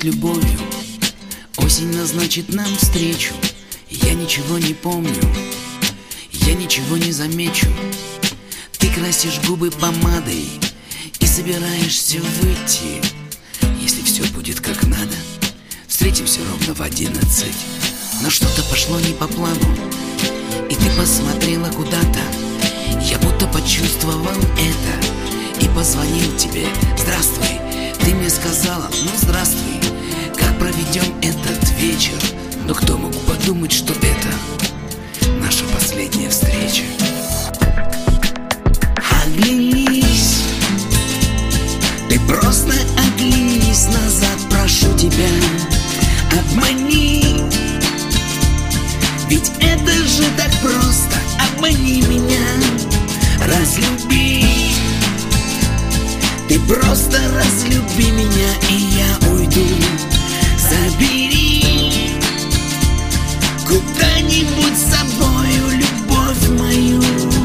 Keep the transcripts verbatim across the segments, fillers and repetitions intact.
любовью. Осень назначит нам встречу. Я ничего не помню, я ничего не замечу. Ты красишь губы помадой и собираешься выйти. Если все будет как надо, встретимся ровно в одиннадцать. Но что-то пошло не по плану, и ты посмотрела куда-то. Я будто почувствовал это и позвонил тебе. Здравствуй, ты мне сказала, ну здравствуй. Как проведем этот вечер? Но кто мог подумать, что это наша последняя встреча? Оглянись, ты просто оглянись назад, прошу тебя, обмани. Ведь это же так просто, обмани меня, разлюби. Ты просто разлюби меня, и я уйду. Забери куда-нибудь с собою любовь мою.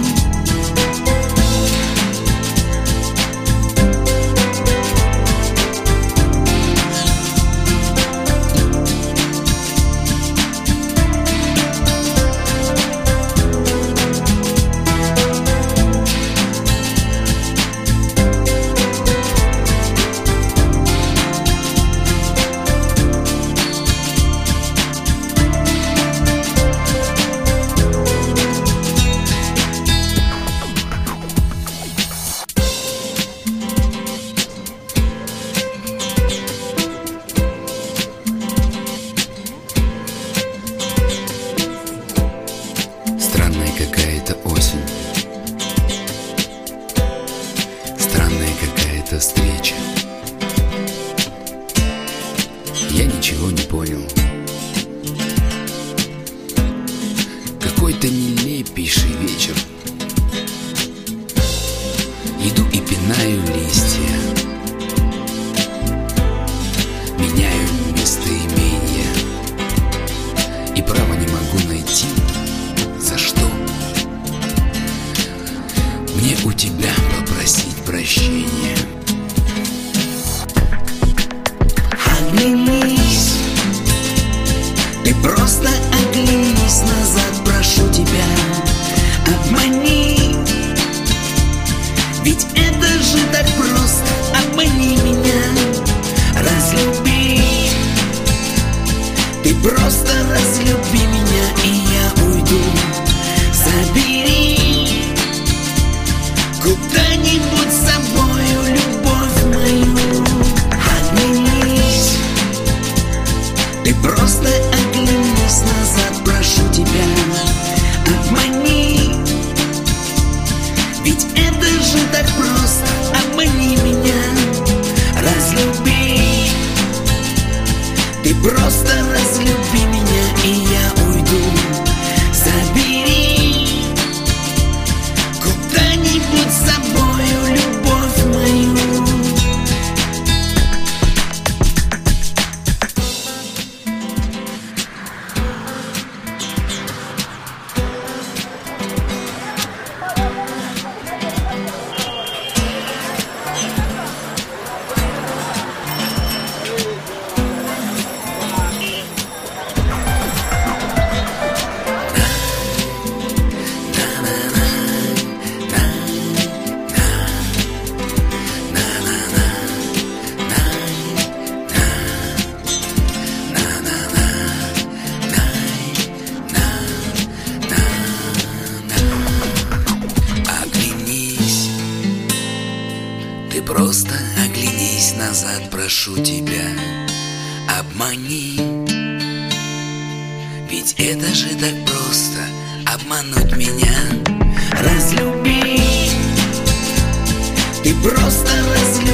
Какая-то осень, странная какая-то встреча. Я ничего не понял. Какой-то нелепейший вечер. Иду и пинаю листья, меняю местоимения, и право не могу найти, за что мне у тебя попросить прощения. Оглянись, ты просто оглянись назад, прошу тебя, обмани. Ведь это же так просто, обмани меня, разлюби. Ты просто разлюби меня, и я уйду. Забери куда-нибудь с собою любовь мою. Оглянись, ты просто оглянись назад, прошу тебя, обмани. Ведь это же так просто, обмани меня, разлюби. Ты просто разлюби меня, и я уйду. Забери куда-нибудь с собою любовь мою. Ты просто оглянись назад, прошу тебя, обмани. Ведь это же так просто, обмануть меня, разлюби. Ты просто разлюби.